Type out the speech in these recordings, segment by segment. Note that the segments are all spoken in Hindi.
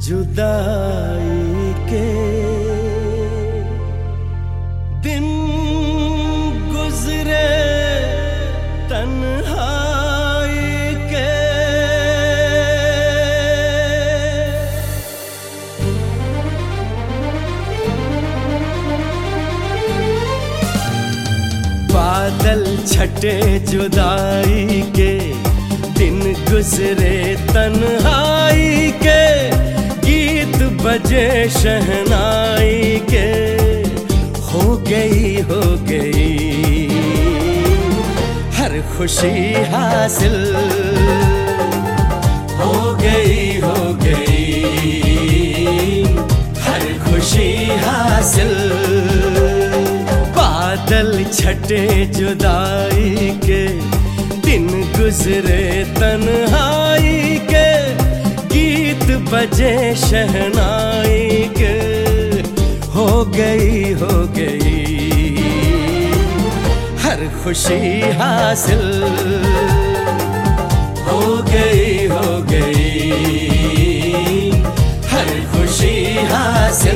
जुदाई के दिन गुजरे तन्हाई के, बादल छटे जुदाई के दिन गुजरे तन्हाई के, गीत बजे शहनाई के, हो गई हर खुशी हासिल, हो गई हर खुशी हासिल। बादल छटे जुदाई के दिन गुजरे तन्हाई के, गीत बजे शहनाई के, हो गई हर खुशी हासिल, हो गई हर खुशी हासिल।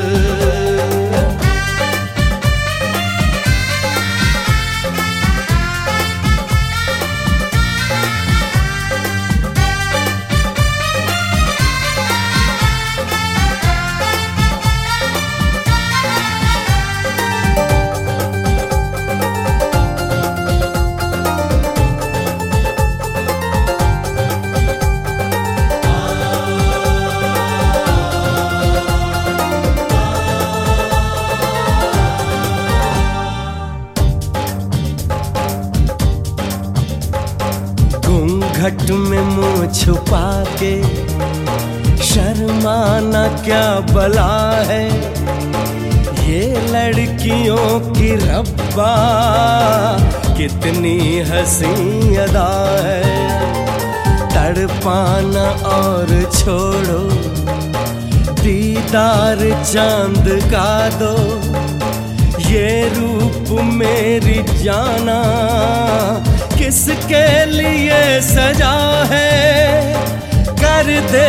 घूंघट में मुंह छुपा के शर्माना क्या बला है, ये लड़कियों की रब्बा कितनी हंसी अदा है। तड़पाना और छोड़ो दीदार चांद का दो, ये रूप मेरी जाना किसके लिए सजा है, कर दे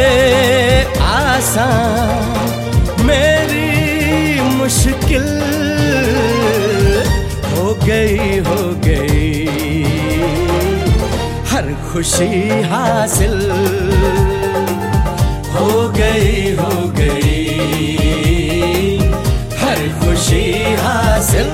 आसान मेरी मुश्किल, हो गई हर खुशी हासिल, हो गई हर खुशी हासिल।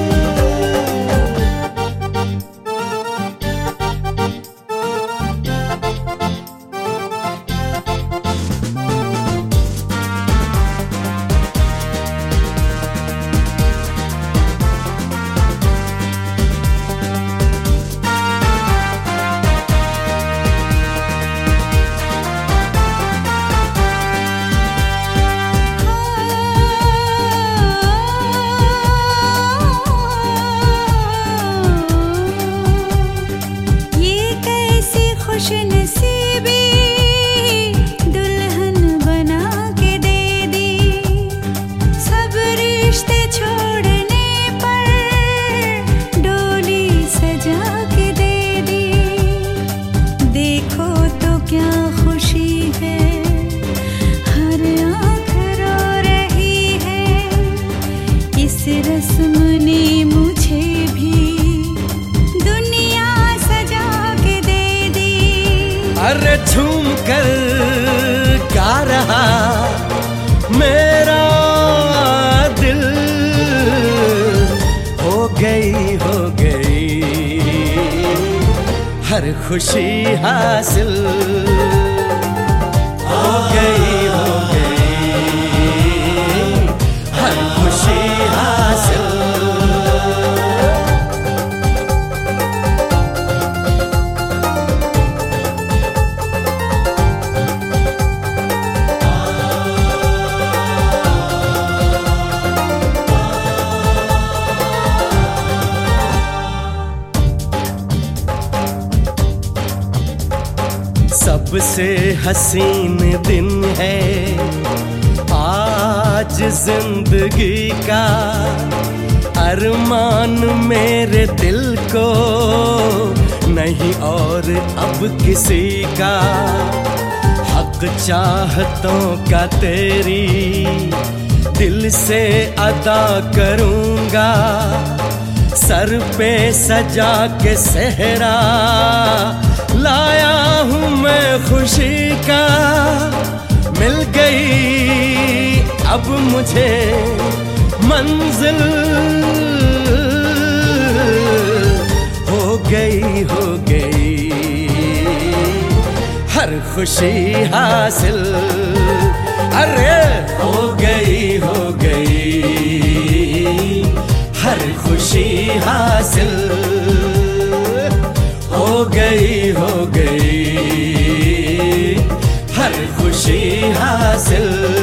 रस्म ने मुझे भी दुनिया सजा के दे दी। अरे झूम कर गा रहा मेरा दिल, हो गई हर खुशी हासिल, हो गई हर खुशी हासिल। सबसे हसीन दिन है आज जिंदगी का, अरमान मेरे दिल को नहीं और अब किसी का। हक हक चाहतों का तेरी दिल से अदा करूंगा, सर पे सजा के सहरा लाया हूँ मैं खुशी का। मिल गई अब मुझे मंजिल, हो गई हर खुशी हासिल। अरे हो गई हर खुशी हासिल, हो गई हर खुशी हासिल।